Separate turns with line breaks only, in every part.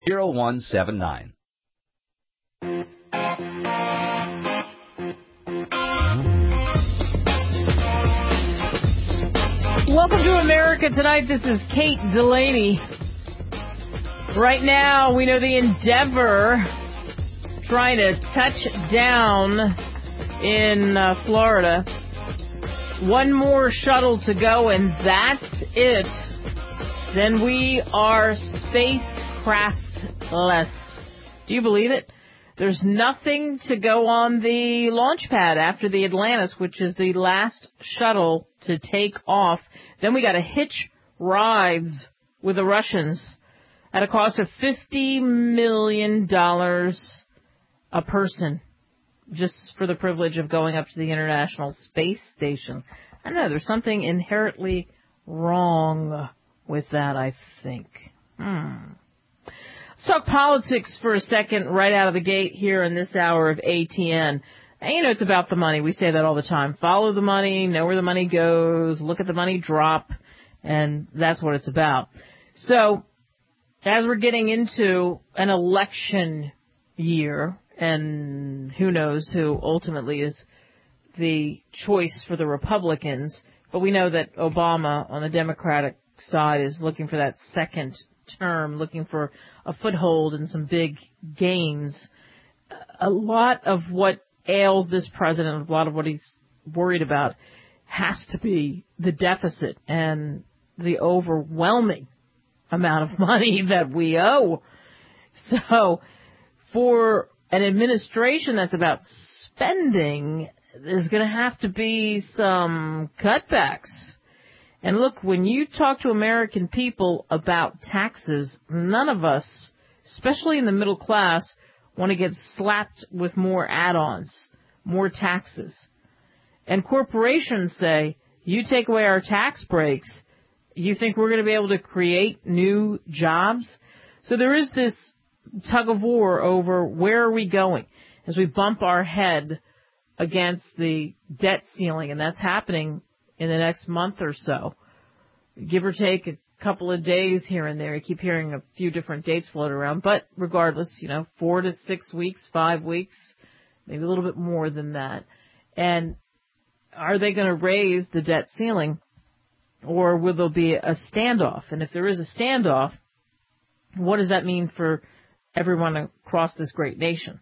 0179.
Welcome to America Tonight. This is Kate Delaney. Right now, we know the Endeavor trying to touch down in Florida. One more shuttle to go, and that's it. Then we are spacecraftless. Do you believe it? There's nothing to go on the launch pad after the Atlantis, which is the last shuttle to take off. Then we got to hitch rides with the Russians at a cost of $50 million a person, just for the privilege of going up to the International Space Station. I don't know, there's something inherently wrong with that, I think. Let's talk politics for a second right out of the gate here in this hour of ATN. And, you know, it's about the money. We say that all the time. Follow the money, know where the money goes, look at the money drop, and that's what it's about. So, as we're getting into an election year, and who knows who ultimately is the choice for the Republicans, but we know that Obama on the Democratic side is looking for that second term, looking for a foothold and some big gains. A lot of what ails this president, a lot of what he's worried about, has to be the deficit and the overwhelming amount of money that we owe. So for an administration that's about spending, there's going to have to be some cutbacks. And look, when you talk to American people about taxes, none of us, especially in the middle class, want to get slapped with more add-ons, more taxes. And corporations say, you take away our tax breaks, you think we're going to be able to create new jobs? So there is this tug of war over where are we going as we bump our head against the debt ceiling, and that's happening in the next month or so. Give or take a couple of days here and there. I keep hearing a few different dates float around, but regardless, 4 to 6 weeks, 5 weeks, maybe a little bit more than that. And are they going to raise the debt ceiling, or will there be a standoff? And if there is a standoff, what does that mean for everyone across this great nation?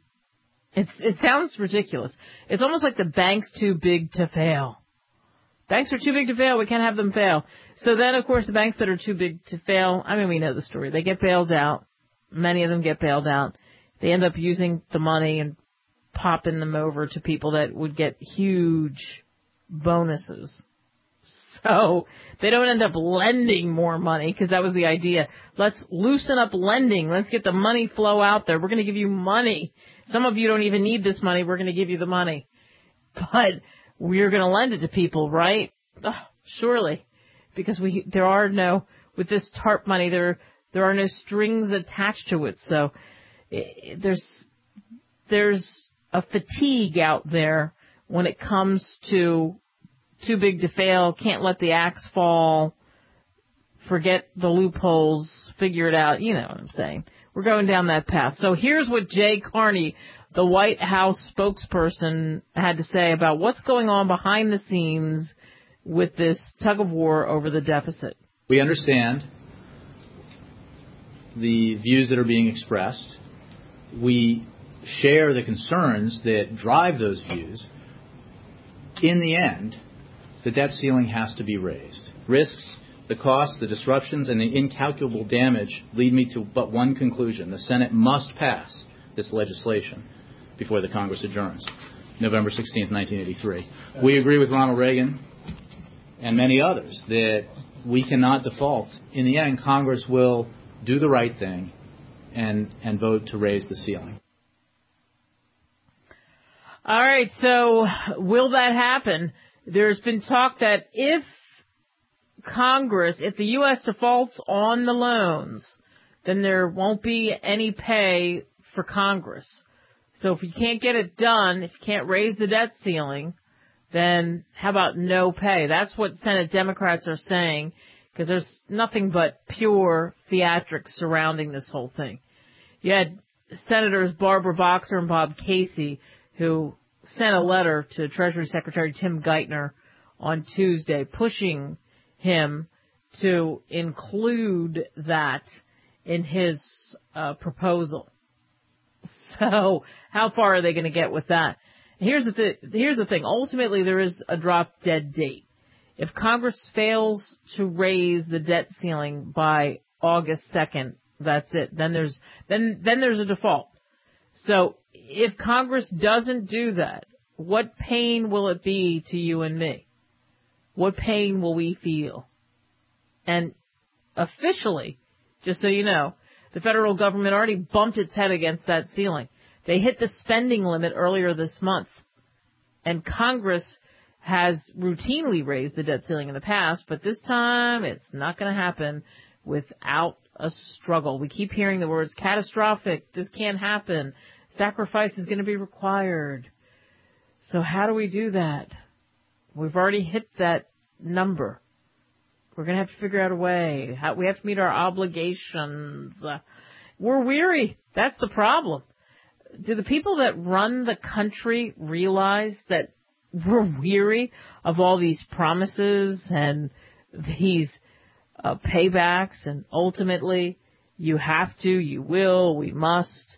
It sounds ridiculous. It's almost like the bank's too big to fail. Banks are too big to fail. We can't have them fail. So then, of course, the banks that are too big to fail, I mean, we know the story. They get bailed out. Many of them get bailed out. They end up using the money and popping them over to people that would get huge bonuses. So they don't end up lending more money, because that was the idea. Let's loosen up lending. Let's get the money flow out there. We're going to give you money. Some of you don't even need this money. We're going to give you the money. But we're going to lend it to people, right? Oh, surely. Because with this TARP money, there are no strings attached to it. So there's a fatigue out there when it comes to too big to fail, can't let the axe fall, forget the loopholes, figure it out. You know what I'm saying. We're going down that path. So here's what Jay Carney, the White House spokesperson, had to say about what's going on behind the scenes with this tug of war over the deficit.
We understand the views that are being expressed. We share the concerns that drive those views. In the end, the debt ceiling has to be raised. Risks, the costs, the disruptions, and the incalculable damage lead me to but one conclusion. The Senate must pass this legislation before the Congress adjourns, November 16th, 1983. We agree with Ronald Reagan and many others that we cannot default. In the end, Congress will do the right thing and vote to raise the ceiling.
All right, so will that happen? There's been talk that if the U.S. defaults on the loans, then there won't be any pay for Congress. So if you can't get it done, if you can't raise the debt ceiling, then how about no pay? That's what Senate Democrats are saying, because there's nothing but pure theatrics surrounding this whole thing. You had Senators Barbara Boxer and Bob Casey, who sent a letter to Treasury Secretary Tim Geithner on Tuesday, pushing him to include that in his proposal. So how far are they going to get with that? Here's the thing. Ultimately, there is a drop-dead date. If Congress fails to raise the debt ceiling by August 2nd, that's it. Then there's a default. So if Congress doesn't do that, what pain will it be to you and me? What pain will we feel? And officially, just so you know, the federal government already bumped its head against that ceiling. They hit the spending limit earlier this month. And Congress has routinely raised the debt ceiling in the past, but this time it's not going to happen without a struggle. We keep hearing the words catastrophic, this can't happen, sacrifice is going to be required. So how do we do that? We've already hit that number. We're going to have to figure out a way. We have to meet our obligations. We're weary. That's the problem. Do the people that run the country realize that we're weary of all these promises and these paybacks, and ultimately you have to, you will, we must?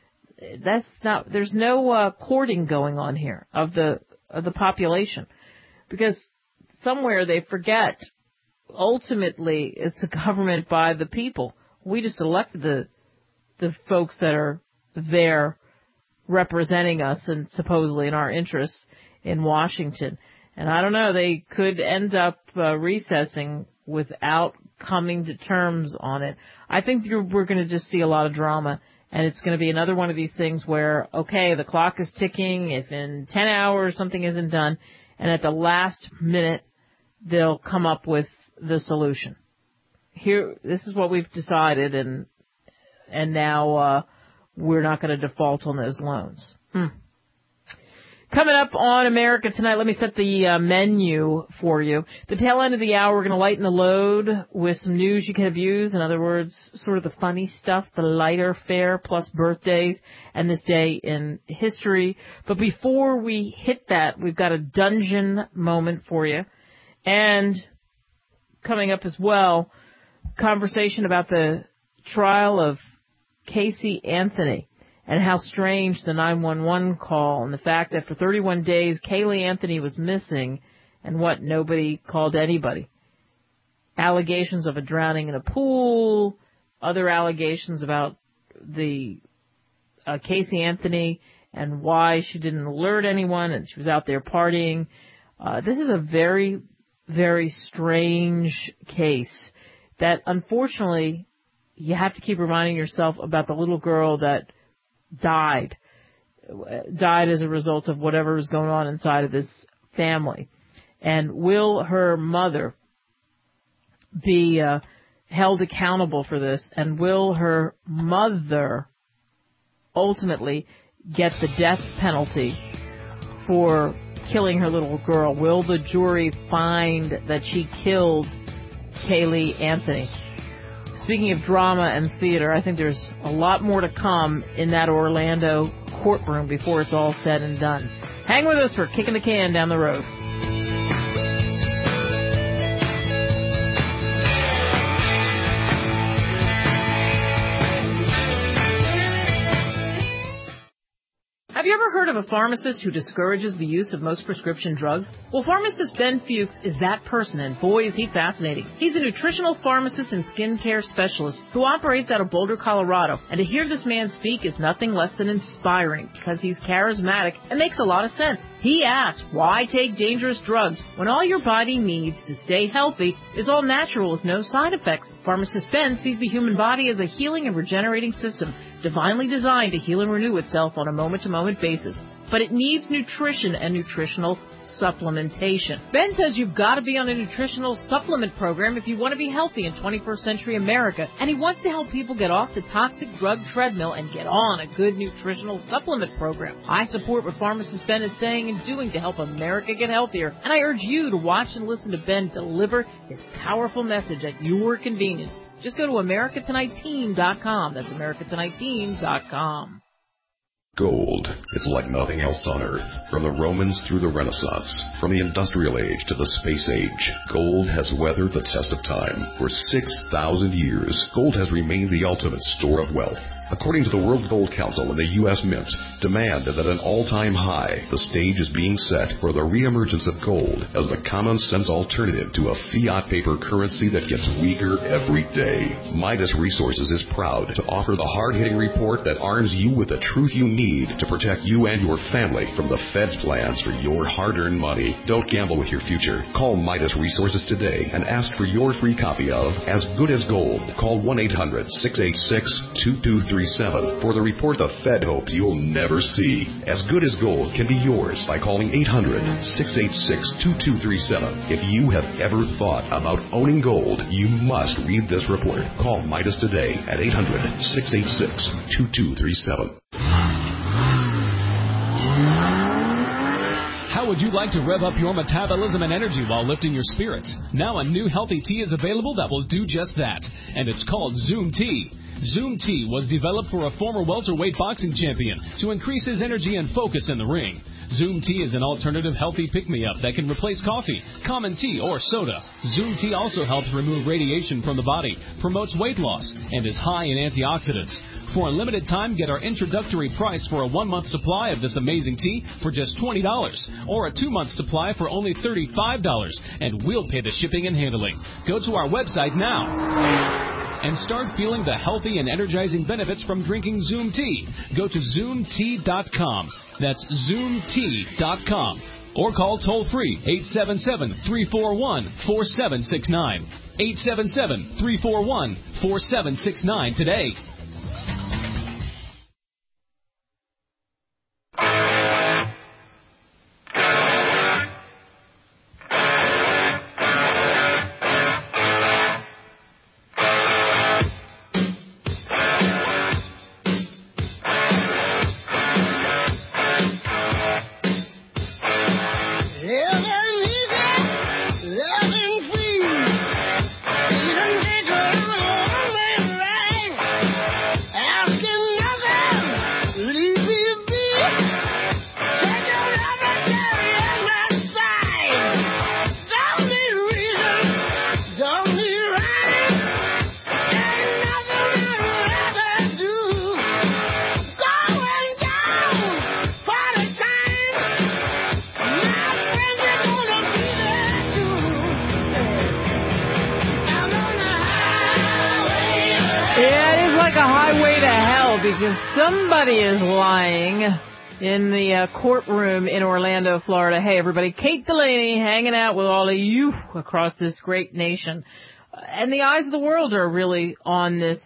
There's no courting going on here of the population, because somewhere they forget ultimately it's a government by the people. We just elected the folks that are there representing us and supposedly in our interests in Washington. And I don't know, they could end up recessing without coming to terms on it. I think we're going to just see a lot of drama, and it's going to be another one of these things where, okay, the clock is ticking. If in 10 hours something isn't done, and at the last minute they'll come up with the solution. Here, this is what we've decided, and now we're not going to default on those loans. Coming up on America Tonight, let me set the menu for you. The tail end of the hour, we're going to lighten the load with some news you can have used. In other words, sort of the funny stuff, the lighter fare, plus birthdays and this day in history. But before we hit that, we've got a dungeon moment for you. And coming up as well, conversation about the trial of Casey Anthony and how strange the 911 call and the fact that for 31 days Caylee Anthony was missing and nobody called anybody. Allegations of a drowning in a pool, other allegations about the Casey Anthony and why she didn't alert anyone and she was out there partying. This is a very, very strange case that unfortunately you have to keep reminding yourself about the little girl that died as a result of whatever is going on inside of this family. And will her mother be held accountable for this? And will her mother ultimately get the death penalty for killing her little girl? Will the jury find that she killed Caylee Anthony? Speaking of drama and theater, I think there's a lot more to come in that Orlando courtroom before it's all said and done. Hang with us for Kicking the Can Down the Road. Have you ever heard of a pharmacist who discourages the use of most prescription drugs? Well, pharmacist Ben Fuchs is that person, and boy, is he fascinating. He's a nutritional pharmacist and skincare specialist who operates out of Boulder, Colorado. And to hear this man speak is nothing less than inspiring because he's charismatic and makes a lot of sense. He asks, why take dangerous drugs when all your body needs to stay healthy is all natural with no side effects? Pharmacist Ben sees the human body as a healing and regenerating system, divinely designed to heal and renew itself on a moment-to-moment basis. but it needs nutrition and nutritional supplementation. Ben says you've got to be on a nutritional supplement program if you want to be healthy in 21st century America, and he wants to help people get off the toxic drug treadmill and get on a good nutritional supplement program. I support what pharmacist Ben is saying and doing to help America get healthier, and I urge you to watch and listen to Ben deliver his powerful message at your convenience. Just go to AmericaTonightTeam.com. That's AmericaTonightTeam.com.
Gold. It's like nothing else on Earth. From the Romans through the Renaissance, from the Industrial Age to the Space Age, gold has weathered the test of time. For 6,000 years, gold has remained the ultimate store of wealth. According to the World Gold Council and the U.S. Mint, demand is at an all-time high. The stage is being set for the reemergence of gold as the common-sense alternative to a fiat paper currency that gets weaker every day. Midas Resources is proud to offer the hard-hitting report that arms you with the truth you need to protect you and your family from the Fed's plans for your hard-earned money. Don't gamble with your future. Call Midas Resources today and ask for your free copy of As Good as Gold. Call 1-800-686-2237 for the report the Fed hopes you'll never see. As Good as Gold can be yours by calling 800-686-2237. If you have ever thought about owning gold, you must read this report. Call Midas today at 800-686-2237.
How would you like to rev up your metabolism and energy while lifting your spirits? Now a new healthy tea is available that will do just that, and it's called Zoom Tea. Zoom Tea was developed for a former welterweight boxing champion to increase his energy and focus in the ring. Zoom Tea is an alternative healthy pick-me-up that can replace coffee, common tea, or soda. Zoom Tea also helps remove radiation from the body, promotes weight loss, and is high in antioxidants. For a limited time, get our introductory price for a 1-month supply of this amazing tea for just $20, or a 2-month supply for only $35, and we'll pay the shipping and handling. Go to our website now and start feeling the healthy and energizing benefits from drinking Zoom Tea. Go to ZoomTea.com. That's ZoomTea.com. Or call toll-free 877-341-4769. 877-341-4769 today.
Because somebody is lying in the courtroom in Orlando, Florida. Hey, everybody, Kate Delaney hanging out with all of you across this great nation. And the eyes of the world are really on this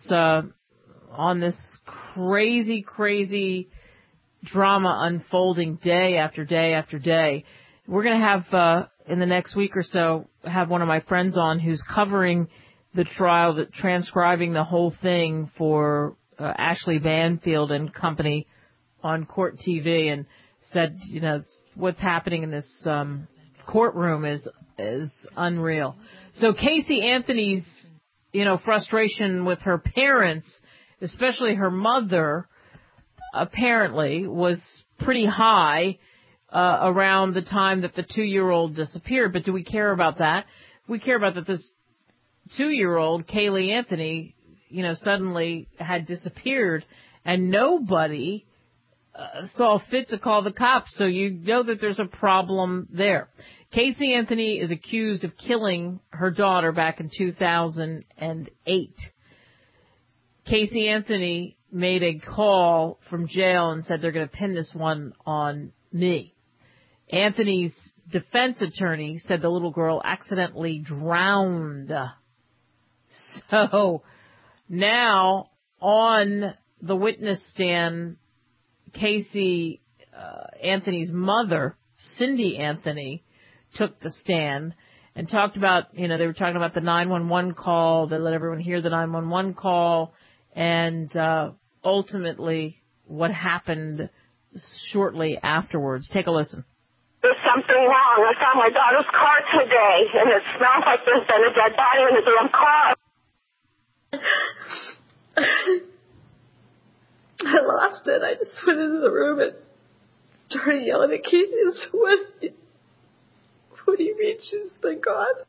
crazy, crazy drama unfolding day after day after day. We're going to have, in the next week or so, have one of my friends on who's covering the trial, transcribing the whole thing for Ashley Banfield and company on Court TV, and said, you know, what's happening in this courtroom is unreal. So Casey Anthony's, you know, frustration with her parents, especially her mother, apparently was pretty high around the time that the 2-year-old disappeared. But do we care about that? We care about that this 2-year-old, Kaylee Anthony, you know, suddenly had disappeared, and nobody saw fit to call the cops. So you know that there's a problem there. Casey Anthony is accused of killing her daughter back in 2008. Casey Anthony made a call from jail and said they're going to pin this one on me. Anthony's defense attorney said the little girl accidentally drowned. So now, on the witness stand, Casey Anthony's mother, Cindy Anthony, took the stand and talked about, they were talking about the 911 call. They let everyone hear the 911 call, and ultimately what happened shortly afterwards. Take a listen.
There's something wrong. I found my daughter's car today, and it smells like there's been a dead body in the damn car. I lost it. I just went into the room and started yelling at Casey. What do you mean she's been gone?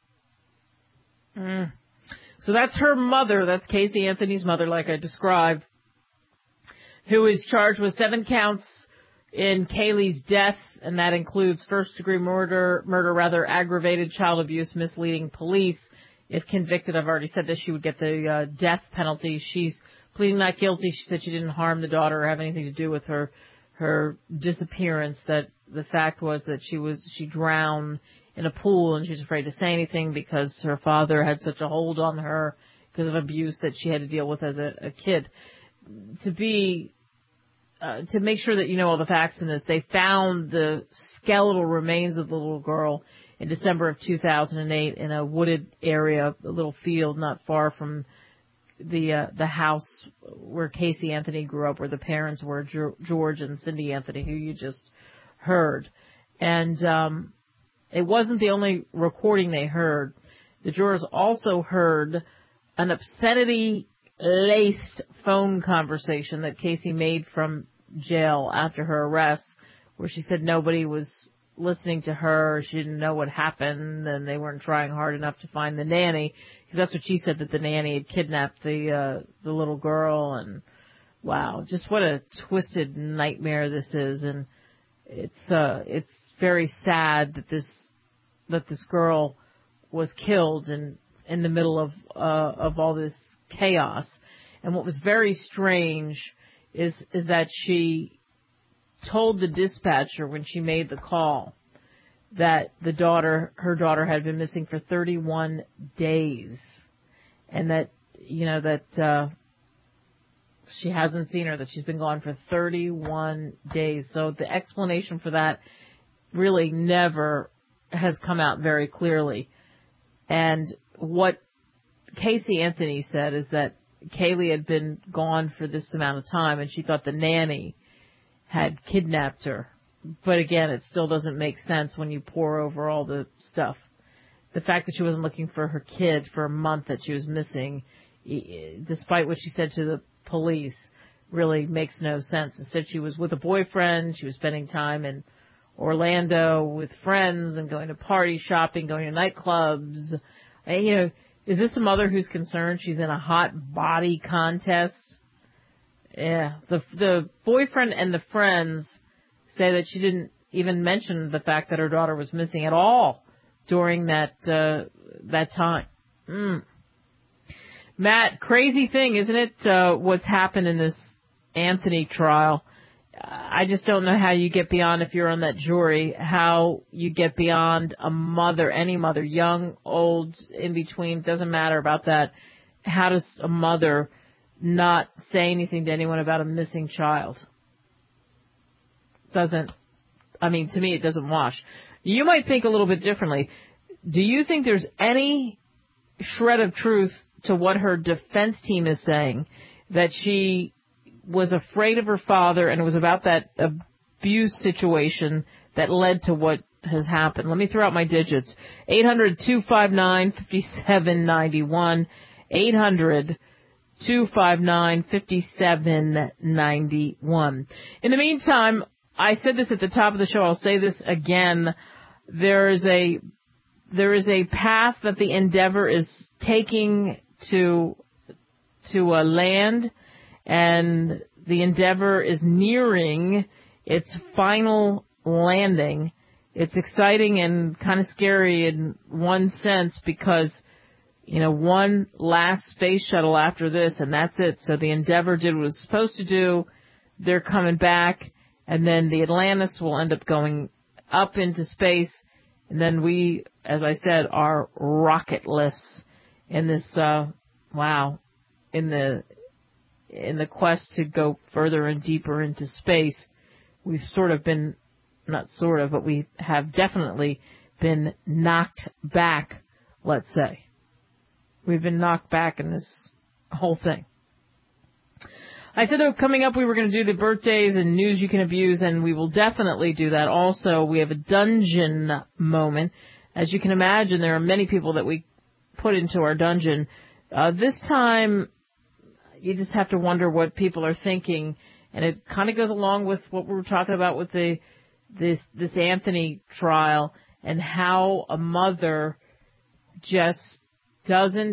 So that's her mother. That's Casey Anthony's mother, like I described, who is charged with 7 counts in Kaylee's death, and that includes first-degree murder, aggravated child abuse, misleading police. If convicted, I've already said this, she would get the death penalty. She's pleading not guilty. She said she didn't harm the daughter or have anything to do with her disappearance. That the fact was that she drowned in a pool, and she was afraid to say anything because her father had such a hold on her because of abuse that she had to deal with as a kid. To make sure that you know all the facts in this, they found the skeletal remains of the little girl in December of 2008 in a wooded area, a little field not far from the house where Casey Anthony grew up, where the parents were, George and Cindy Anthony, who you just heard. And it wasn't the only recording they heard. The jurors also heard an obscenity-laced phone conversation that Casey made from jail after her arrest, where she said nobody was listening to her, she didn't know what happened, and they weren't trying hard enough to find the nanny, because that's what she said, that the nanny had kidnapped the little girl. And wow, just what a twisted nightmare this is. And it's very sad that this girl was killed in the middle of all this chaos. And what was very strange is that she told the dispatcher when she made the call that her daughter had been missing for 31 days, and that she hasn't seen her, that she's been gone for 31 days. So the explanation for that really never has come out very clearly. And what Casey Anthony said is that Kaylee had been gone for this amount of time, and she thought the nanny had kidnapped her. But again, it still doesn't make sense when you pour over all the stuff. The fact that she wasn't looking for her kid for a month that she was missing, despite what she said to the police, really makes no sense. Instead, she was with a boyfriend. She was spending time in Orlando with friends and going to party shopping, going to nightclubs. And, is this a mother who's concerned she's in a hot body contest? Yeah. The boyfriend and the friends say that she didn't even mention the fact that her daughter was missing at all during that time. Matt, crazy thing, isn't it? What's happened in this Anthony trial. I just don't know how you get beyond, if you're on that jury, how you get beyond a mother, any mother, young, old, in between, doesn't matter about that. How does a mother not say anything to anyone about a missing child? To me, it doesn't wash. You might think a little bit differently. Do you think there's any shred of truth to what her defense team is saying, that she was afraid of her father and it was about that abuse situation that led to what has happened? Let me throw out my digits. 800-259-5791. 800-259-5791. In the meantime, I said this at the top of the show. I'll say this again. There is a path that the Endeavor is taking to land, and the Endeavor is nearing its final landing. It's exciting and kind of scary in one sense because, one last space shuttle after this, and that's it. So the Endeavor did what it was supposed to do. They're coming back, and then the Atlantis will end up going up into space, and then we, as I said, are rocketless in this, in the quest to go further and deeper into space. we've sort of been, not sort of, but we have definitely been knocked back, let's say. We've been knocked back in this whole thing. I said that coming up we were going to do the birthdays and news you can abuse, and we will definitely do that. Also, we have a dungeon moment. As you can imagine, there are many people that we put into our dungeon. This time, you just have to wonder what people are thinking, and it kind of goes along with what we were talking about with this Anthony trial and how a mother just doesn't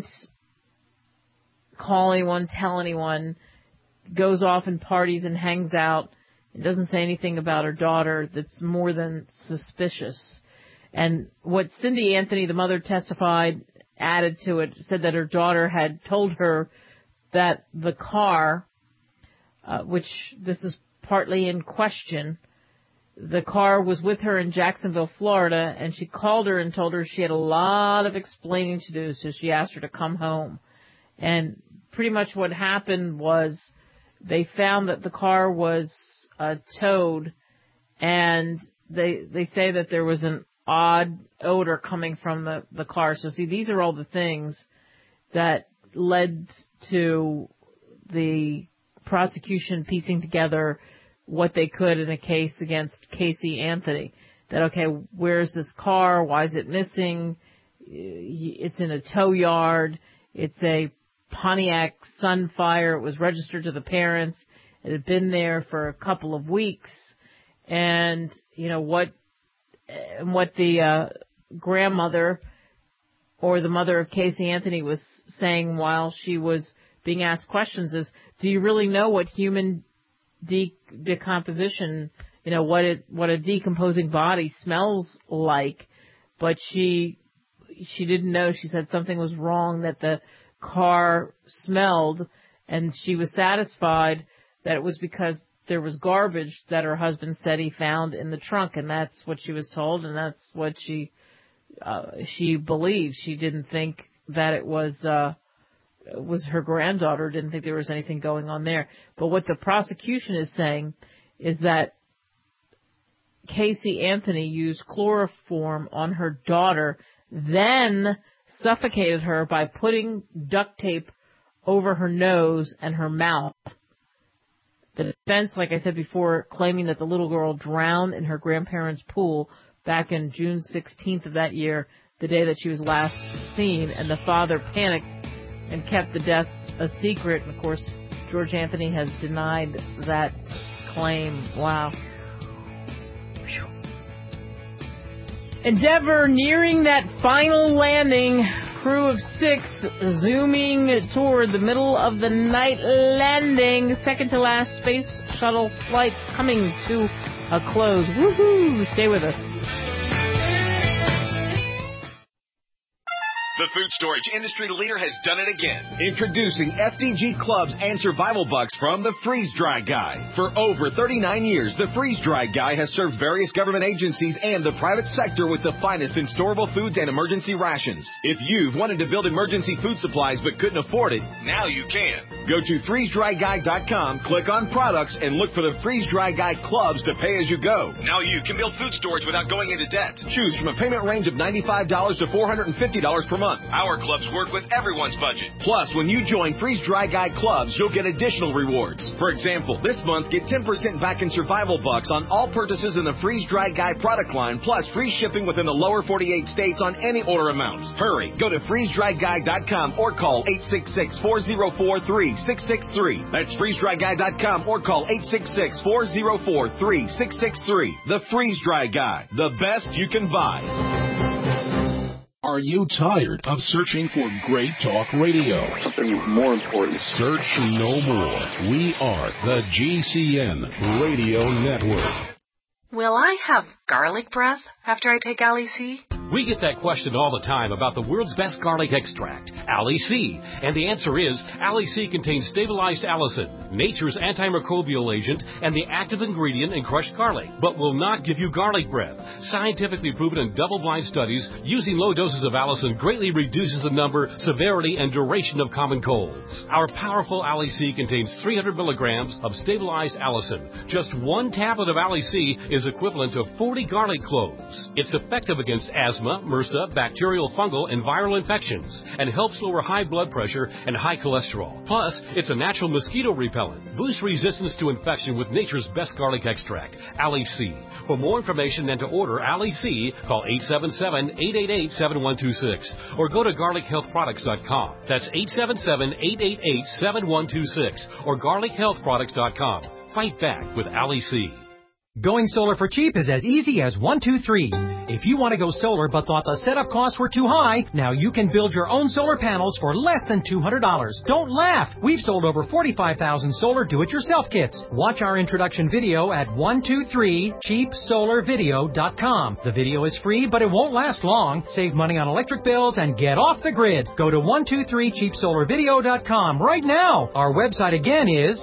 call anyone, tell anyone, goes off and parties and hangs out and doesn't say anything about her daughter that's more than suspicious. And what Cindy Anthony, the mother, testified, added to it, said that her daughter had told her that the car, which this is partly in question, the car was with her in Jacksonville, Florida, and she called her and told her she had a lot of explaining to do, so she asked her to come home. And pretty much what happened was they found that the car was towed, and they say that there was an odd odor coming from the car. So see, these are all the things that led to the prosecution piecing together what they could in a case against Casey Anthony. That, okay, where's this car? Why is it missing? It's in a tow yard. It's a Pontiac Sunfire. It was registered to the parents. It had been there for a couple of weeks. And, you know, what the grandmother or the mother of Casey Anthony was saying while she was being asked questions is, do you really know what human decomposition, you know, what a decomposing body smells like? But she didn't know. She said something was wrong, that the car smelled, and she was satisfied that it was because there was garbage that her husband said he found in the trunk, and that's what she was told, and that's what she believed. She didn't think that it was her granddaughter, didn't think there was anything going on there. But what the prosecution is saying is that Casey Anthony used chloroform on her daughter, then suffocated her by putting duct tape over her nose and her mouth. The defense, like I said before, claiming that the little girl drowned in her grandparents' pool back in June 16th of that year, the day that she was last seen, and the father panicked and kept the death a secret. And, of course, George Anthony has denied that claim. Wow. Endeavour nearing that final landing. Crew of 6 zooming toward the middle of the night landing. Second to last space shuttle flight coming to a close. Woohoo! Stay with us.
The food storage industry leader has done it again. Introducing FDG Clubs and Survival Bucks from the Freeze Dry Guy. For over 39 years, the Freeze Dry Guy has served various government agencies and the private sector with the finest in storable foods and emergency rations. If you've wanted to build emergency food supplies but couldn't afford it, now you can. Go to freezedryguy.com, click on products, and look for the Freeze Dry Guy Clubs to pay as you go. Now you can build food storage without going into debt. Choose from a payment range of $95 to $450 per month. Our clubs work with everyone's budget. Plus, when you join Freeze Dry Guy Clubs, you'll get additional rewards. For example, this month, get 10% back in survival bucks on all purchases in the Freeze Dry Guy product line, plus free shipping within the lower 48 states on any order amount. Hurry, go to freezedryguy.com or call 866-404-3663. That's freezedryguy.com or call 866-404-3663. The Freeze Dry Guy, the best you can buy.
Are you tired of searching for great talk radio?
Something more important.
Search no more. We are the GCN Radio Network.
Will I have garlic breath
after I take Ali C?
We get that question all the time about the world's best garlic extract, Ali C. And the answer is, Ali C contains stabilized allicin, nature's antimicrobial agent, and the active ingredient in crushed garlic, but will not give you garlic breath. Scientifically proven in double-blind studies, using low doses of allicin greatly reduces the number, severity, and duration of common colds. Our powerful Ali C contains 300 milligrams of stabilized allicin. Just one tablet of Ali C is equivalent to 40 garlic cloves. It's effective against asthma, MRSA, bacterial, fungal, and viral infections, and helps lower high blood pressure and high cholesterol. Plus, it's a natural mosquito repellent. Boost resistance to infection with nature's best garlic extract, Ali C. For more information and to order Ali C, call 877-888-7126 or go to garlichealthproducts.com. That's 877-888-7126 or garlichealthproducts.com. Fight back with Ali C.
Going solar for cheap is as easy as 1, 2, 3. If you want to go solar but thought the setup costs were too high, now you can build your own solar panels for less than $200. Don't laugh! We've sold over 45,000 solar do-it-yourself kits. Watch our introduction video at 123cheapsolarvideo.com. The video is free, but it won't last long. Save money on electric bills and get off the grid. Go to 123cheapsolarvideo.com right now. Our website again is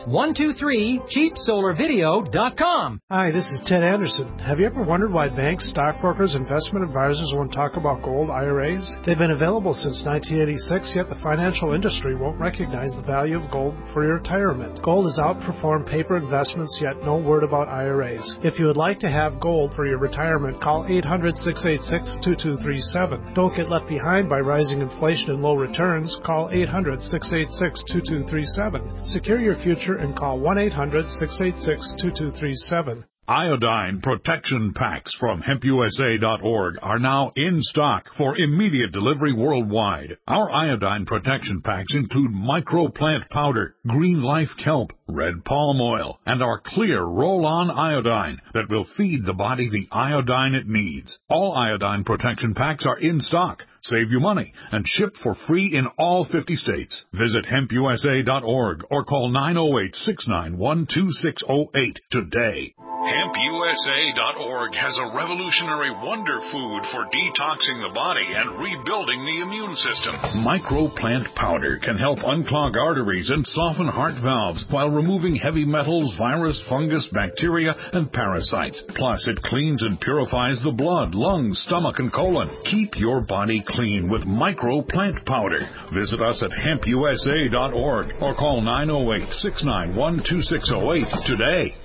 123cheapsolarvideo.com.
Hi, this is Ted Anderson. Have you ever wondered why banks, stockbrokers, investment advisors won't talk about gold IRAs? They've been available since 1986, yet the financial industry won't recognize the value of gold for your retirement. Gold has outperformed paper investments, yet no word about IRAs. If you would like to have gold for your retirement, call 800-686-2237. Don't get left behind by rising inflation and low returns. Call 800-686-2237. Secure your future and call 1-800-686-2237.
Iodine protection packs from HempUSA.org are now in stock for immediate delivery worldwide. Our iodine protection packs include microplant powder, green life kelp, red palm oil, and our clear roll-on iodine that will feed the body the iodine it needs. All iodine protection packs are in stock. Save you money and ship for free in all 50 states. Visit HempUSA.org or call 908-691-2608 today.
HempUSA.org has a revolutionary wonder food for detoxing the body and rebuilding the immune system.
Microplant powder can help unclog arteries and soften heart valves while removing heavy metals, virus, fungus, bacteria, and parasites. Plus, it cleans and purifies the blood, lungs, stomach, and colon. Keep your body clean with Microplant powder. Visit us at HempUSA.org or call 908-691-2608 today.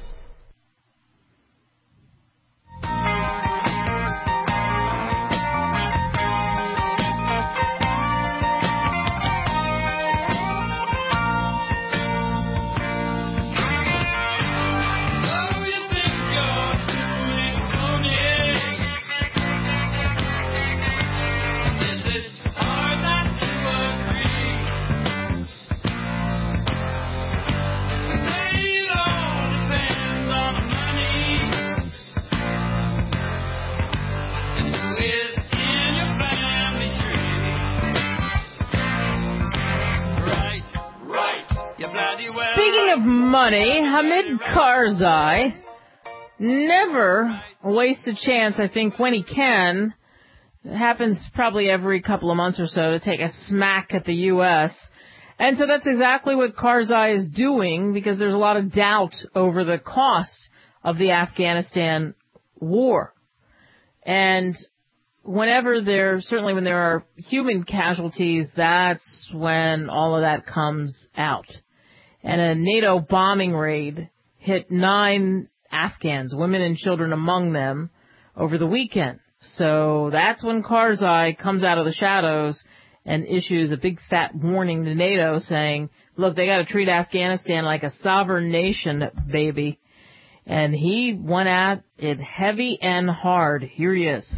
Speaking of money, Hamid Karzai never wastes a chance, I think, when he can. It happens probably every couple of months or so to take a smack at the U.S. And so that's exactly what Karzai is doing, because there's a lot of doubt over the cost of the Afghanistan war. And whenever certainly when there are human casualties, that's when all of that comes out. And a NATO bombing raid hit 9 Afghans, women and children among them, over the weekend. So that's when Karzai comes out of the shadows and issues a big fat warning to NATO saying, look, they got to treat Afghanistan like a sovereign nation, baby. And he went at it heavy and hard. Here he is.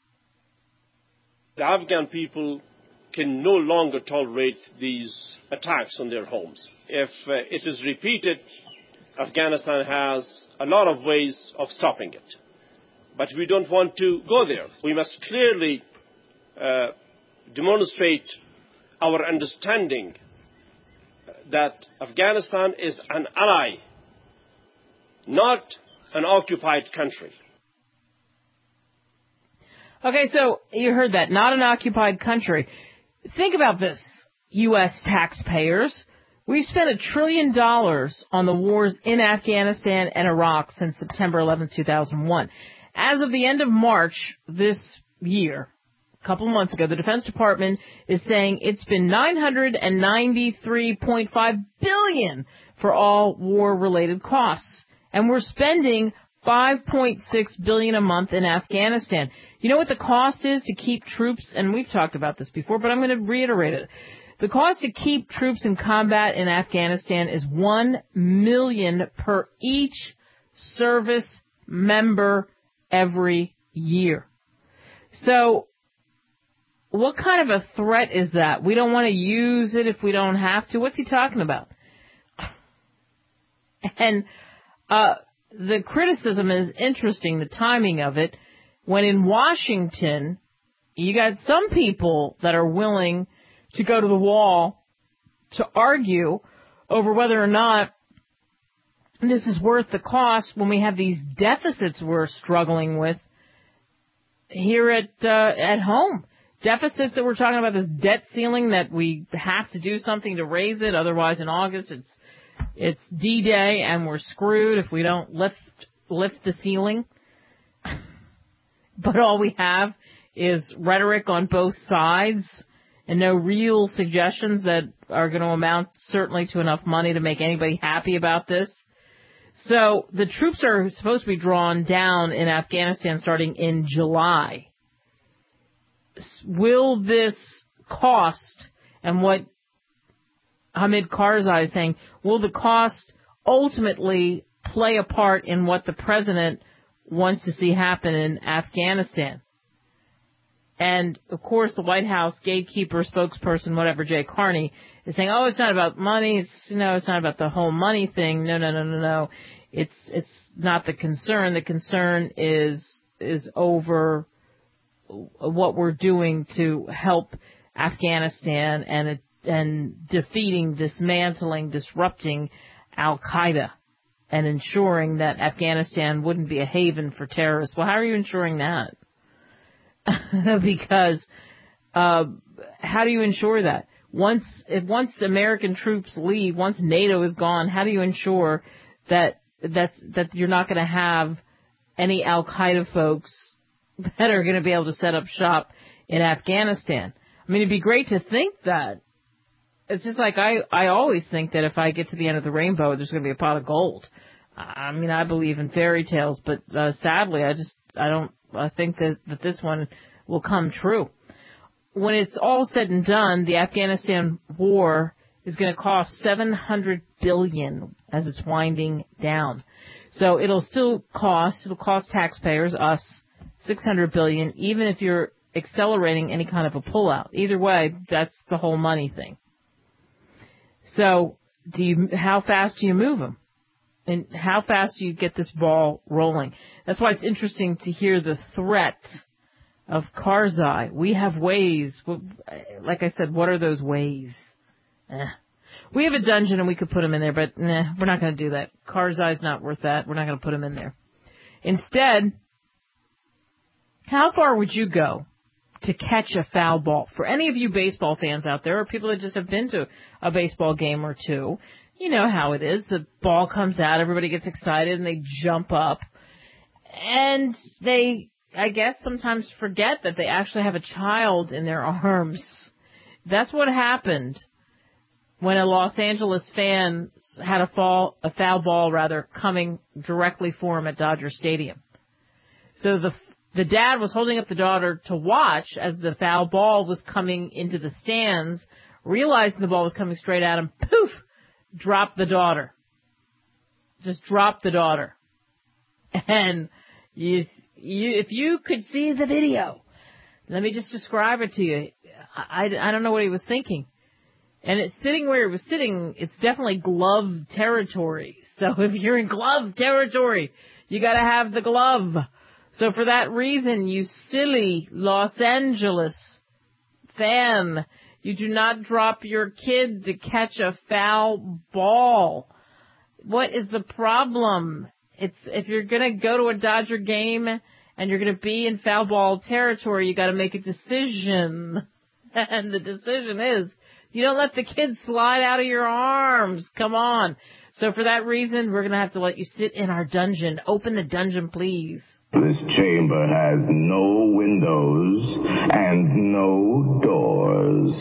The Afghan people can no longer tolerate these attacks on their homes. If it is repeated, Afghanistan has a lot of ways of stopping it. But we don't want to go there. We must clearly demonstrate our understanding that Afghanistan is an ally, not an occupied country.
Okay, so you heard that. Not an occupied country. Think about this, U.S. taxpayers. We've spent $1 trillion on the wars in Afghanistan and Iraq since September 11, 2001. As of the end of March this year, a couple of months ago, the Defense Department is saying it's been $993.5 billion for all war-related costs. And we're spending $5.6 billion a month in Afghanistan. You know what the cost is to keep troops, and we've talked about this before, but I'm going to reiterate it. The cost to keep troops in combat in Afghanistan is $1 million per each service member every year. So what kind of a threat is that? We don't want to use it if we don't have to. What's he talking about? And the criticism is interesting, the timing of it, when in Washington, you got some people that are willing to go to the wall to argue over whether or not this is worth the cost when we have these deficits we're struggling with here at home. Deficits that we're talking about, this debt ceiling that we have to do something to raise it. Otherwise, in August, it's D-Day and we're screwed if we don't lift the ceiling. But all we have is rhetoric on both sides and no real suggestions that are going to amount certainly to enough money to make anybody happy about this. So the troops are supposed to be drawn down in Afghanistan starting in July. Will this cost, and what Hamid Karzai is saying, will the cost ultimately play a part in what the president wants to see happen in Afghanistan? And, of course, the White House gatekeeper, spokesperson, whatever, Jay Carney, is saying, oh, it's not about money. It's not about the whole money thing. No. It's not the concern. The concern is over what we're doing to help Afghanistan and defeating, dismantling, disrupting Al-Qaeda and ensuring that Afghanistan wouldn't be a haven for terrorists. Well, how are you ensuring that? Because how do you ensure that? Once American troops leave, once NATO is gone, how do you ensure that you're not going to have any Al-Qaeda folks that are going to be able to set up shop in Afghanistan? I mean, it'd be great to think that. It's just like I always think that if I get to the end of the rainbow, there's going to be a pot of gold. I mean, I believe in fairy tales, but sadly, I think that this one will come true. When it's all said and done, the Afghanistan war is going to cost $700 billion as it's winding down. So it'll cost taxpayers, us, $600 billion, even if you're accelerating any kind of a pullout. Either way, that's the whole money thing. So how fast do you move them? And how fast do you get this ball rolling? That's why it's interesting to hear the threat of Karzai. We have ways. Like I said, what are those ways? We have a dungeon and we could put him in there, but we're not going to do that. Karzai's not worth that. We're not going to put him in there. Instead, how far would you go to catch a foul ball? For any of you baseball fans out there, or people that just have been to a baseball game or two, you know how it is. The ball comes out, everybody gets excited, and they jump up. And they, I guess, sometimes forget that they actually have a child in their arms. That's what happened when a Los Angeles fan had a foul ball coming directly for him at Dodger Stadium. So the dad was holding up the daughter to watch as the foul ball was coming into the stands, realizing the ball was coming straight at him, poof, dropped the daughter. Just dropped the daughter. And if you could see the video, let me just describe it to you. I don't know what he was thinking. And it's sitting where it was sitting, it's definitely glove territory. So if you're in glove territory, you gotta have the glove. So for that reason, you silly Los Angeles fan, you do not drop your kid to catch a foul ball. What is the problem? If you're going to go to a Dodger game and you're going to be in foul ball territory, you got to make a decision. And the decision is, you don't let the kid slide out of your arms. Come on. So for that reason, we're going to have to let you sit in our dungeon. Open the dungeon, please.
This chamber has no windows and no doors.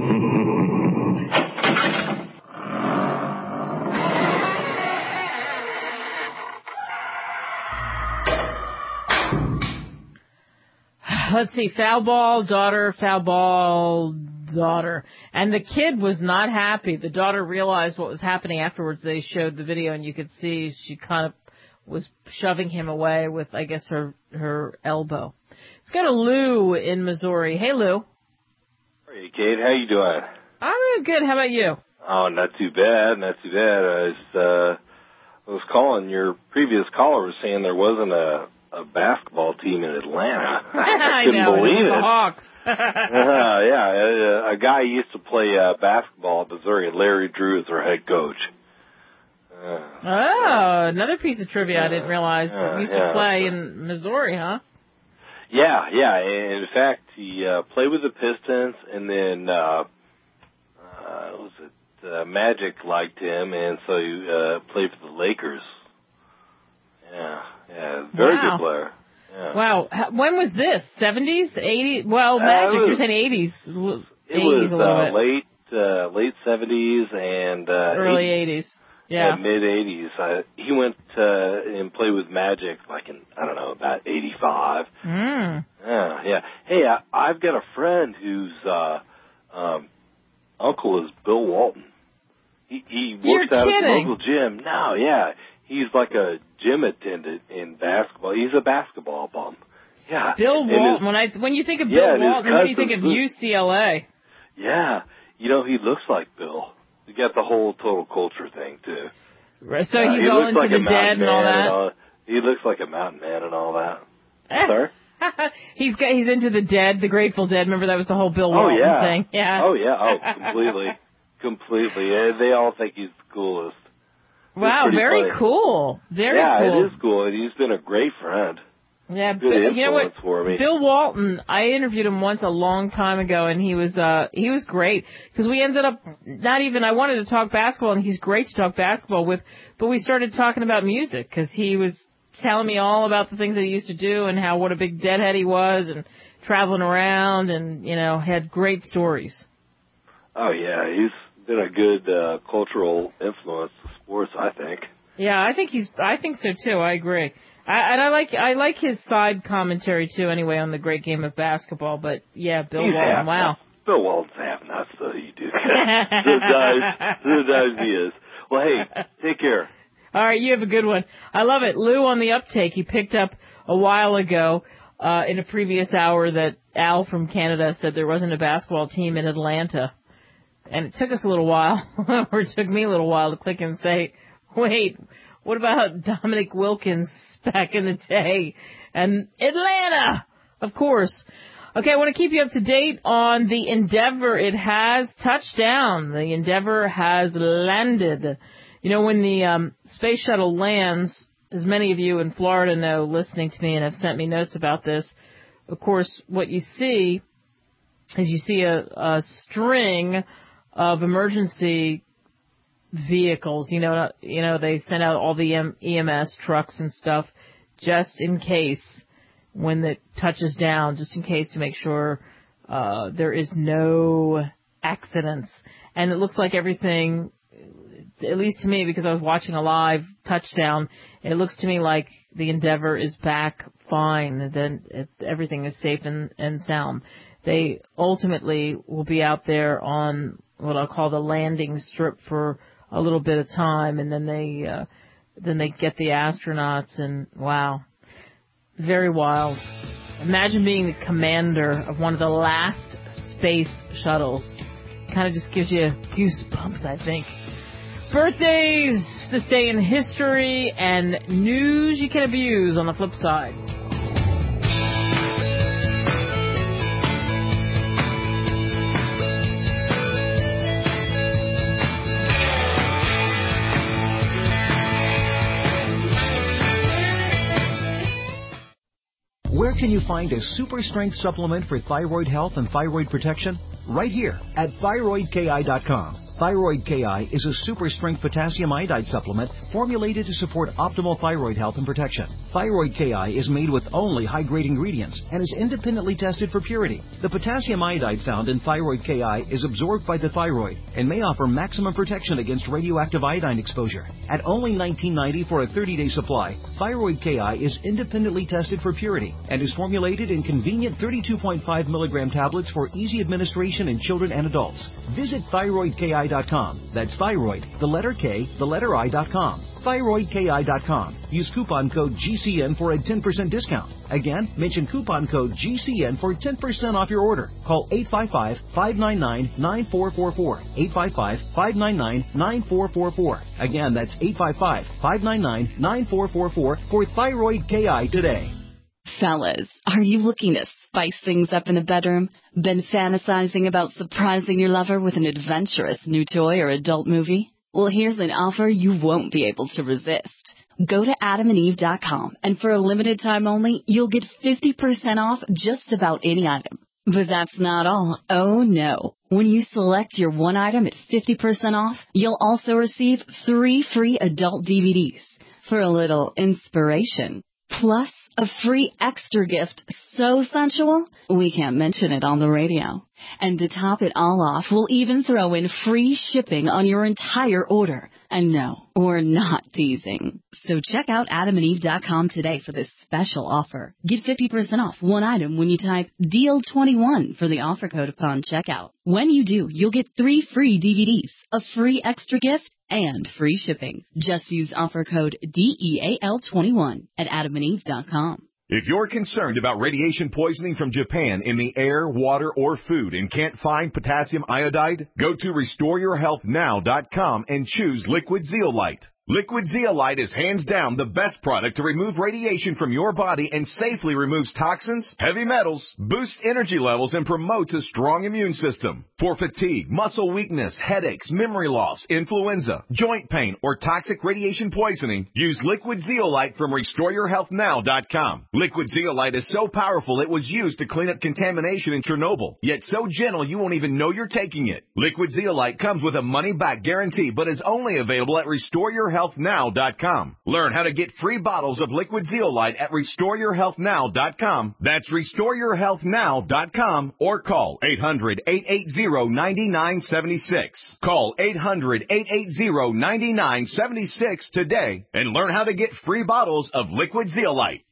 Let's see, foul ball, daughter, foul ball, daughter. And the kid was not happy. The daughter realized what was happening afterwards. They showed the video, and you could see she kind of was shoving him away with, I guess, her elbow. Let's go to Lou in Missouri. Hey, Lou.
Hey, Kate. How you doing?
I'm doing good. How about you?
Oh, not too bad. Not too bad. I was calling. Your previous caller was saying there wasn't a basketball team in Atlanta. I couldn't believe it.
The Hawks.
Yeah, a guy used to play basketball at Missouri, and Larry Drew is their head coach.
Another piece of trivia I didn't realize. He used to play in Missouri, huh?
Yeah. In fact, he played with the Pistons, and then Magic liked him, and so he played for the Lakers. Yeah, very good player. Yeah.
Wow. When was this? 70s? 80s? Well, Magic, you're saying 80s.
It was late 70s and
early 80s. Yeah,
mid 80s. He went and played with Magic like in, I don't know, about 85. Yeah. Hey, I've got a friend whose uncle is Bill Walton. He works out at the local gym. No, yeah. He's like a gym attendant in basketball. He's a basketball bum. Yeah.
Bill Walton. When you think of Bill Walton, what do you think of UCLA?
Yeah. You know, he looks like Bill. You got the whole total culture thing, too.
Right, so he's all into the dead and all that?
He looks like a mountain man and all that. Sorry?
He's into the dead, the Grateful Dead. Remember that was the whole Bill Walton thing? Yeah.
Oh, yeah. Oh, completely. They all think he's the coolest.
Wow, very cool. Very cool.
Yeah, it is cool. And he's been a great friend.
Yeah,
good influence
you know what?
For me.
Bill Walton, I interviewed him once a long time ago, and he was great because we ended up I wanted to talk basketball, and he's great to talk basketball with, but we started talking about music because he was telling me all about the things that he used to do and what a big deadhead he was and traveling around and, had great stories.
Oh, yeah. He's been a good cultural influence to sports, I think.
Yeah, I think so too. I agree. I like his side commentary too. Anyway, on the great game of basketball. But yeah, Bill Walton. Wow.
Bill Walton's half nuts, though. You do. Sometimes he is. Well, hey, take care.
All right, you have a good one. I love it. Lou on the uptake. He picked up a while ago in a previous hour that Al from Canada said there wasn't a basketball team in Atlanta, and it took us a little while, or it took me a little while to click and say, wait. What about Dominic Wilkins back in the day? And Atlanta, of course. Okay, I want to keep you up to date on the Endeavour. It has touched down. The Endeavour has landed. You know, when the space shuttle lands, as many of you in Florida know, listening to me and have sent me notes about this, of course, what you see is a string of emergency vehicles. You know, they send out all the EMS trucks and stuff just in case when it touches down, just in case to make sure there is no accidents. And it looks like everything, at least to me, because I was watching a live touchdown, it looks to me like the Endeavour is back fine. Then everything is safe and sound. They ultimately will be out there on what I'll call the landing strip for a little bit of time, and then they get the astronauts, and wow, very wild. Imagine being the commander of one of the last space shuttles. Kind of just gives you goosebumps, I think. Birthdays, this day in history, and news you can abuse on the flip side.
Where can you find a super strength supplement for thyroid health and thyroid protection? Right here at thyroidki.com. Thyroid KI is a super strength potassium iodide supplement formulated to support optimal thyroid health and protection. Thyroid KI is made with only high-grade ingredients and is independently tested for purity. The potassium iodide found in Thyroid KI is absorbed by the thyroid and may offer maximum protection against radioactive iodine exposure. At only $19.90 for a 30-day supply, Thyroid KI is independently tested for purity and is formulated in convenient 32.5 milligram tablets for easy administration in children and adults. Visit thyroidki.com. That's thyroid, the letter K, the letter I.com. thyroidki.com. Use coupon code GCN for a 10% discount. Again, mention coupon code GCN for 10% off your order. Call 855-599-9444. 855-599-9444. Again, that's 855-599-9444 for Thyroid KI today.
Fellas, are you looking to spice things up in the bedroom? Been fantasizing about surprising your lover with an adventurous new toy or adult movie? Well, here's an offer you won't be able to resist. Go to adamandeve.com, and for a limited time only, you'll get 50% off just about any item. But that's not all. Oh, no. When you select your one item at 50% off, you'll also receive 3 free adult DVDs for a little inspiration. Plus, a free extra gift so sensual, we can't mention it on the radio. And to top it all off, we'll even throw in free shipping on your entire order. And no, we're not teasing. So check out adamandeve.com today for this special offer. Get 50% off one item when you type DEAL21 for the offer code upon checkout. When you do, you'll get 3 free DVDs, a free extra gift, and free shipping. Just use offer code DEAL21 at adamandeve.com.
If you're concerned about radiation poisoning from Japan in the air, water, or food and can't find potassium iodide, go to RestoreYourHealthNow.com and choose Liquid Zeolite. Liquid Zeolite is hands down the best product to remove radiation from your body and safely removes toxins, heavy metals, boosts energy levels, and promotes a strong immune system. For fatigue, muscle weakness, headaches, memory loss, influenza, joint pain, or toxic radiation poisoning, use Liquid Zeolite from RestoreYourHealthNow.com. Liquid Zeolite is so powerful it was used to clean up contamination in Chernobyl, yet so gentle you won't even know you're taking it. Liquid Zeolite comes with a money-back guarantee, but is only available at RestoreYourHealthNow.com. Learn how to get free bottles of Liquid Zeolite at RestoreYourHealthNow.com. That's RestoreYourHealthNow.com or call 800-880-9976. Call 800-880-9976 today and learn how to get free bottles of Liquid Zeolite.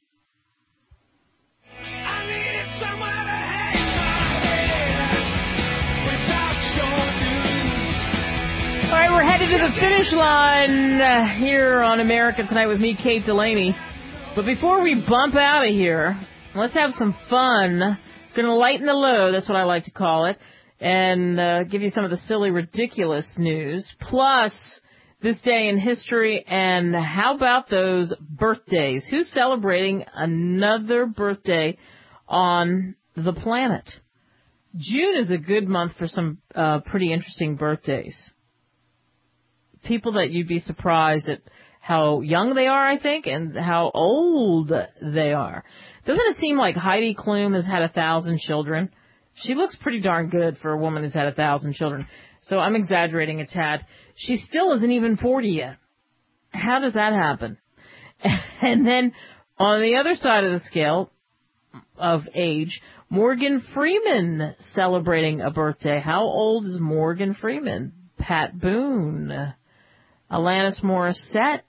All right, we're headed to the finish line here on America Tonight with me, Kate Delaney. But before we bump out of here, let's have some fun. Going to lighten the load, that's what I like to call it, and give you some of the silly, ridiculous news. Plus, this day in history, and how about those birthdays? Who's celebrating another birthday on the planet? June is a good month for some pretty interesting birthdays. People that you'd be surprised at how young they are, I think, and how old they are. Doesn't it seem like Heidi Klum has had 1,000 children? She looks pretty darn good for a woman who's had 1,000 children. So I'm exaggerating a tad. She still isn't even 40 yet. How does that happen? And then on the other side of the scale of age, Morgan Freeman celebrating a birthday. How old is Morgan Freeman? Pat Boone. Alanis Morissette.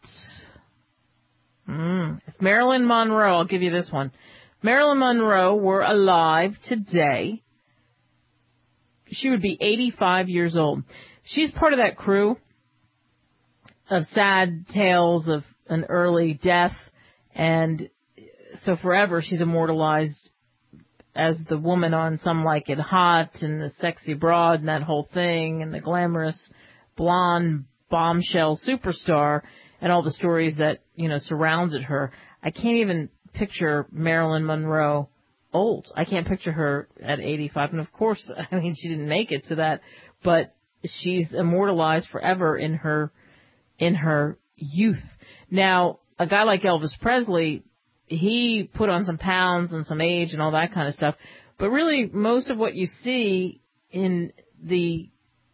If Marilyn Monroe, I'll give you this one. Marilyn Monroe were alive today, she would be 85 years old. She's part of that crew of sad tales of an early death, and so forever she's immortalized as the woman on Some Like It Hot and the sexy broad and that whole thing and the glamorous blonde bombshell superstar and all the stories that, surrounded her. I can't even picture Marilyn Monroe old. I can't picture her at 85. And of course, she didn't make it to that, but she's immortalized forever in her youth. Now, a guy like Elvis Presley, he put on some pounds and some age and all that kind of stuff. But really, most of what you see in the,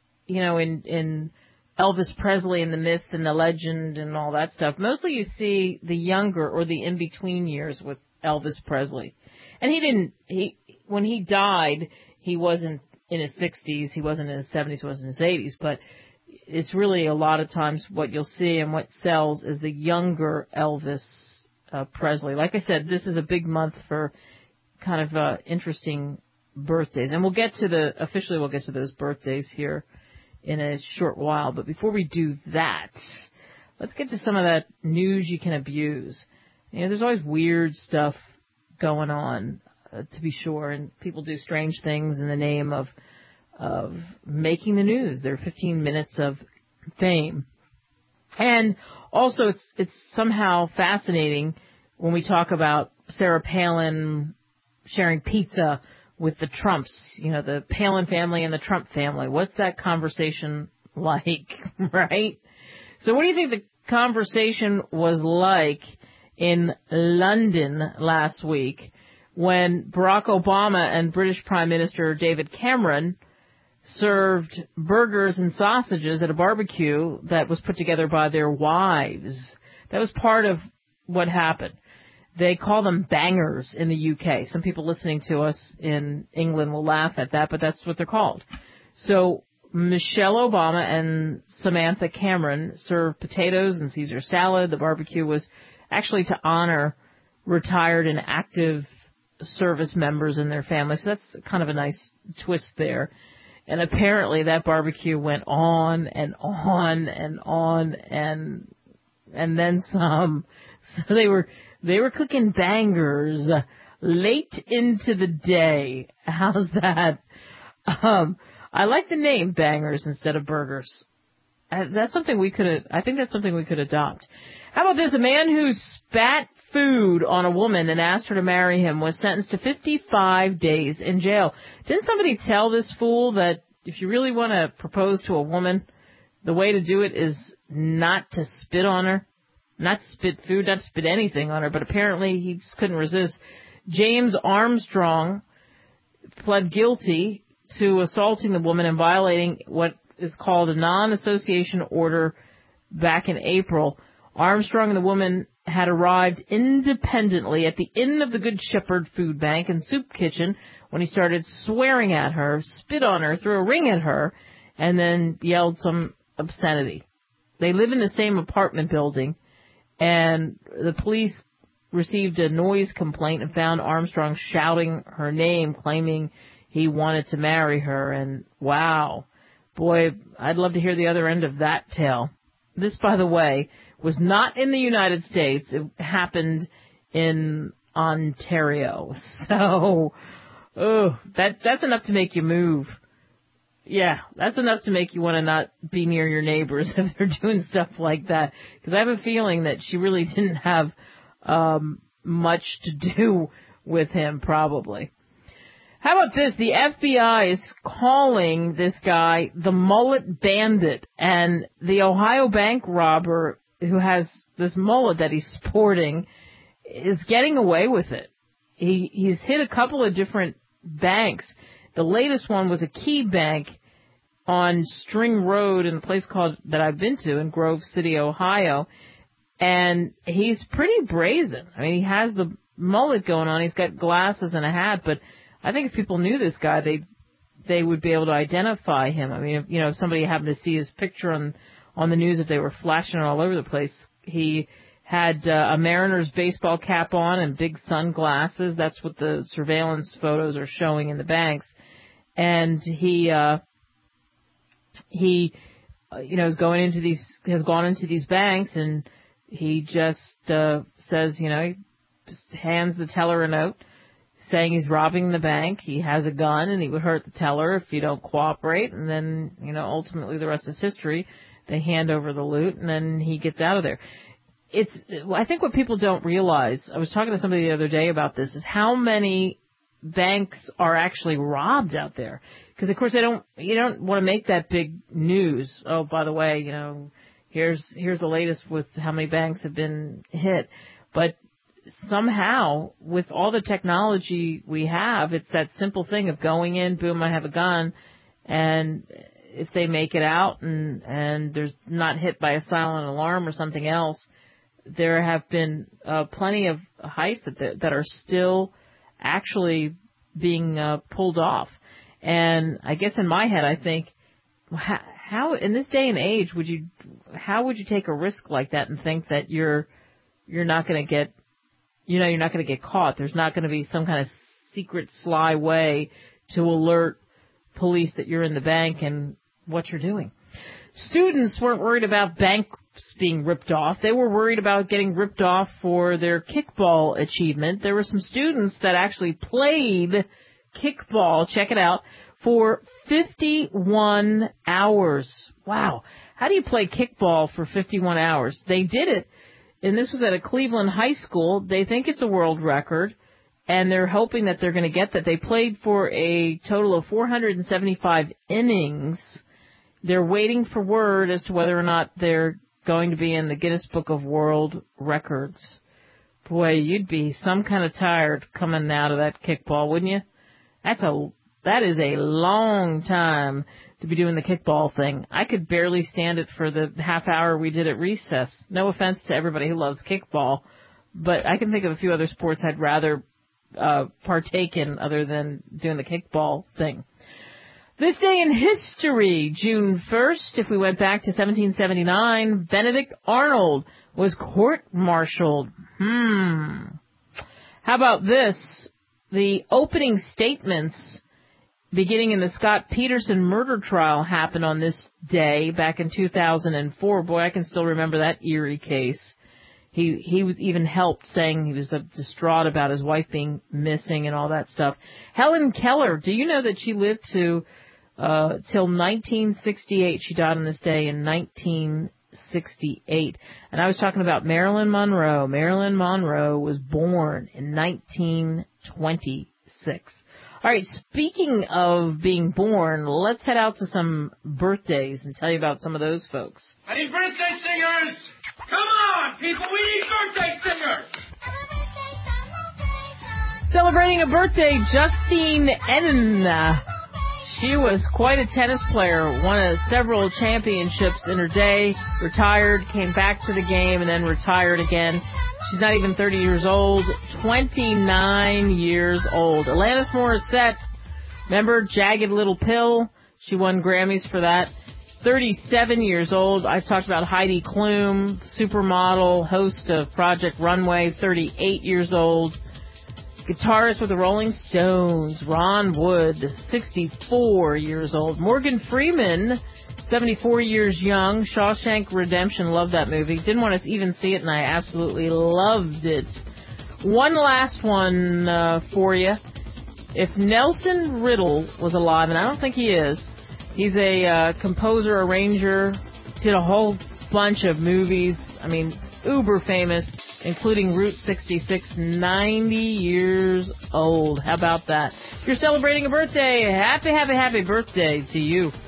in Elvis Presley and the myth and the legend and all that stuff, mostly you see the younger or the in-between years with Elvis Presley. And when he died, he wasn't in his 60s, he wasn't in his 70s, he wasn't in his 80s, but it's really a lot of times what you'll see and what sells is the younger Elvis Presley. Like I said, this is a big month for kind of interesting birthdays. And we'll get to those birthdays here in a short while. But before we do that, let's get to some of that news you can abuse. There's always weird stuff going on, to be sure, and people do strange things in the name of making the news. Their 15 minutes of fame. And also it's somehow fascinating when we talk about Sarah Palin sharing pizza with the Trumps, the Palin family and the Trump family. What's that conversation like, right? So what do you think the conversation was like in London last week when Barack Obama and British Prime Minister David Cameron served burgers and sausages at a barbecue that was put together by their wives? That was part of what happened. They call them bangers in the UK. Some people listening to us in England will laugh at that, but that's what they're called. So Michelle Obama and Samantha Cameron served potatoes and Caesar salad. The barbecue was actually to honor retired and active service members and their families. So that's kind of a nice twist there. And apparently that barbecue went on and on and on and then some. So they were cooking bangers late into the day. How's that? I like the name bangers instead of burgers. That's something I think that's something we could adopt. How about this? A man who spat food on a woman and asked her to marry him was sentenced to 55 days in jail. Didn't somebody tell this fool that if you really want to propose to a woman, the way to do it is not to spit on her? Not spit food, not spit anything on her, but apparently he just couldn't resist. James Armstrong pled guilty to assaulting the woman and violating what is called a non-association order back in April. Armstrong and the woman had arrived independently at the Inn of the Good Shepherd Food Bank and Soup Kitchen when he started swearing at her, spit on her, threw a ring at her, and then yelled some obscenity. They live in the same apartment building, and the police received a noise complaint and found Armstrong shouting her name, claiming he wanted to marry her. And wow, boy, I'd love to hear the other end of that tale. This, by the way, was not in the United States. It happened in Ontario. So, that's enough to make you move. Yeah, that's enough to make you want to not be near your neighbors if they're doing stuff like that. Because I have a feeling that she really didn't have much to do with him, probably. How about this? The FBI is calling this guy the Mullet Bandit, and the Ohio bank robber who has this mullet that he's sporting is getting away with it. He's hit a couple of different banks. The latest one was a key bank on String Road in a place that I've been to in Grove City, Ohio. And he's pretty brazen. I mean, he has the mullet going on. He's got glasses and a hat. But I think if people knew this guy, they would be able to identify him. I mean, if somebody happened to see his picture on the news, if they were flashing it all over the place, he had a Mariners baseball cap on and big sunglasses. That's what the surveillance photos are showing in the banks. And he has gone into these banks, and he just says, he hands the teller a note saying he's robbing the bank. He has a gun and he would hurt the teller if you don't cooperate. And then, ultimately the rest is history. They hand over the loot and then he gets out of there. I think what people don't realize, I was talking to somebody the other day about this, is how many banks are actually robbed out there. Because of course you don't want to make that big news. Oh, by the way, here's the latest with how many banks have been hit. But somehow, with all the technology we have, it's that simple thing of going in, boom, I have a gun, and if they make it out and there's not hit by a silent alarm or something else, there have been plenty of heists that are still actually being pulled off. And I guess in my head, I think, how in this day and age how would you take a risk like that and think that you're not going to get, you're not going to get caught? There's not going to be some kind of secret, sly way to alert police that you're in the bank and what you're doing. Students weren't worried about banks being ripped off. They were worried about getting ripped off for their kickball achievement. There were some students that actually played kickball, check it out, for 51 hours. Wow. How do you play kickball for 51 hours? They did it, and this was at a Cleveland high school. They think it's a world record, and they're hoping that they're going to get that. They played for a total of 475 innings. They're waiting for word as to whether or not they're going to be in the Guinness Book of World Records. Boy, you'd be some kind of tired coming out of that kickball, wouldn't you? That is a long time to be doing the kickball thing. I could barely stand it for the half hour we did at recess. No offense to everybody who loves kickball, but I can think of a few other sports I'd rather partake in other than doing the kickball thing. This day in history, June 1st, if we went back to 1779, Benedict Arnold was court-martialed. How about this? The opening statements beginning in the Scott Peterson murder trial happened on this day back in 2004. Boy, I can still remember that eerie case. He was even helped, saying he was distraught about his wife being missing and all that stuff. Helen Keller, do you know that she lived till 1968? She died on this day in 1968. And I was talking about Marilyn Monroe. Marilyn Monroe was born in 1926. All right, speaking of being born, let's head out to some birthdays and tell you about some of those folks.
I need birthday singers! Come on, people, we need birthday singers!
Celebrating a birthday, Justine Henin. She was quite a tennis player, won several championships in her day, retired, came back to the game, and then retired again. She's not even 30 years old, 29 years old. Alanis Morissette, remember Jagged Little Pill? She won Grammys for that. 37 years old. I talked about Heidi Klum, supermodel, host of Project Runway, 38 years old. Guitarist with the Rolling Stones, Ron Wood, 64 years old. Morgan Freeman, 74 years young. Shawshank Redemption, loved that movie. Didn't want to even see it, and I absolutely loved it. One last one for you. If Nelson Riddle was alive, and I don't think he is, he's a composer, arranger, did a whole bunch of movies. I mean, uber famous, including Route 66, 90 years old. How about that? If you're celebrating a birthday, happy birthday to you.